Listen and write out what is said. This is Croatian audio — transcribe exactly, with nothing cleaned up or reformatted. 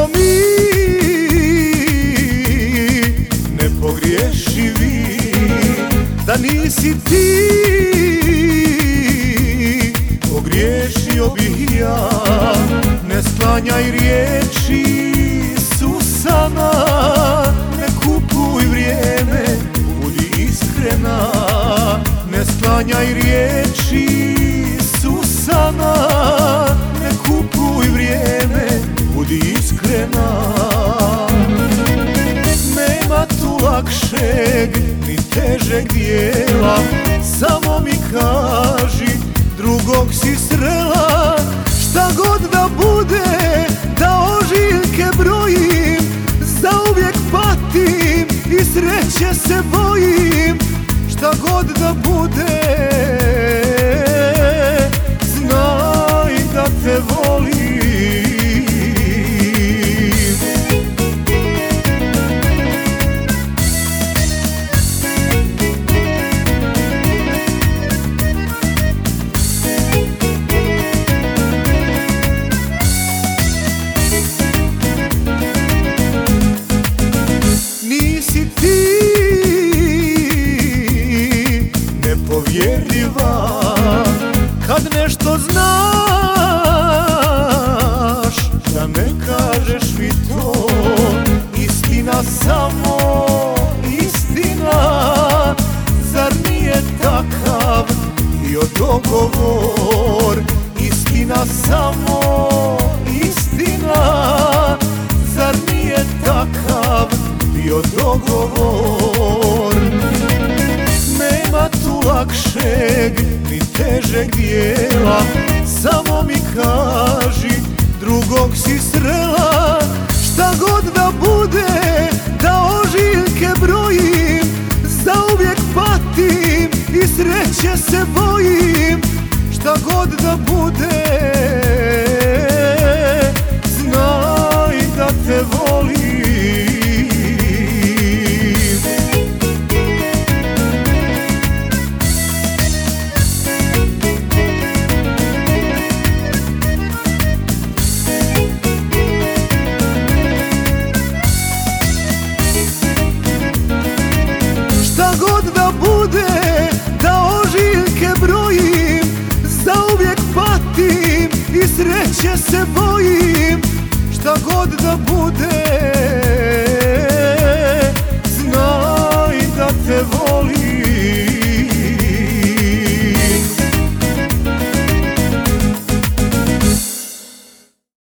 mi nepogriješivi, da nisi ti pogriješio bih ja. Ne sklanjaj riječi Susana, ne kupuj vrijeme, budi iskrena. Ne sklanjaj riječi Susana, ne kupuj vrijeme, budi iskrena. Nema tu lakšeg ni težeg dijela, samo mi kaži drugog si srela. Šta god da bude, da ožiljke brojim, zauvijek patim i sreće se bojim. Šta god da bude, znaj da te volim. Povjerljiva, kad nešto znaš, da ne kažeš mi to. Istina, samo istina, zar nije takav bio dogovor? Istina, samo istina, zar nije takav bio dogovor? Nema tu lakšeg ni težeg dijela, samo mi kaži drugog si srela. Šta god da bude, da ožiljke brojim, zauvijek patim i sreće se bojim. Šta god da bude, znaj da te volim. Šta god da bude, da ožiljke brojim, zauvijek patim i sreće se bojim. Šta god da bude,